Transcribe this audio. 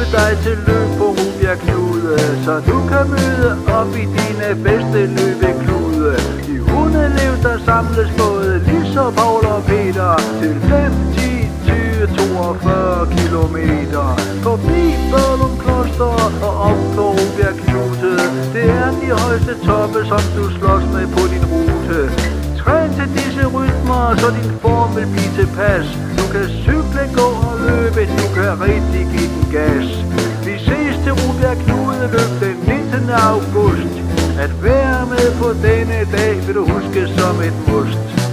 dig til løb på Rubjerg Knude, så du kan møde op i dine bedste løbeklude. De hundelev, der samles både Lis og Paul og Peter til 5, 10, 20, 42 kilometer. Forbi Børlum Kloster og op på Rubjerg Knude. Det er de højeste toppe, som du slås med på din rute. Træn til disse rytmer, så din form vil blive tilpas. Du kan cykle, gå og løbe, du kan rigtig give den gas. Vi ses til Rubjerg Knude løb den 19. august. At være med på denne dag vil du huske som et must.